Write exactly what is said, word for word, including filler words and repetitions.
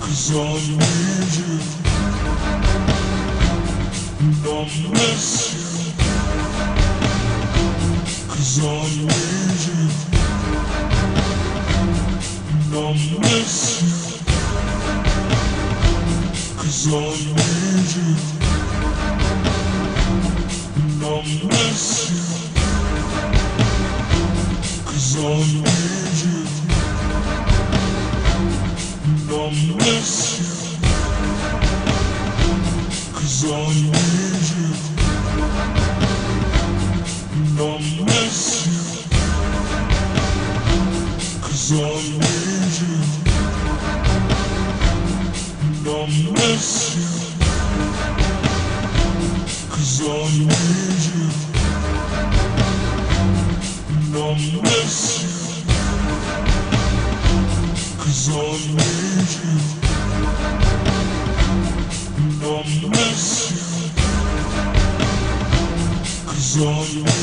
'Cause I need you, and I miss you. 'Cause I need you, and I miss you. 'Cause I need you, and I miss you. 'Cause I need you, and I miss you. 'Cause I need you, and I miss you. 'Cause I need you, and I miss you. 'Cause I need you, and I miss you. 'Cause I need you, and I miss you. 'Cause I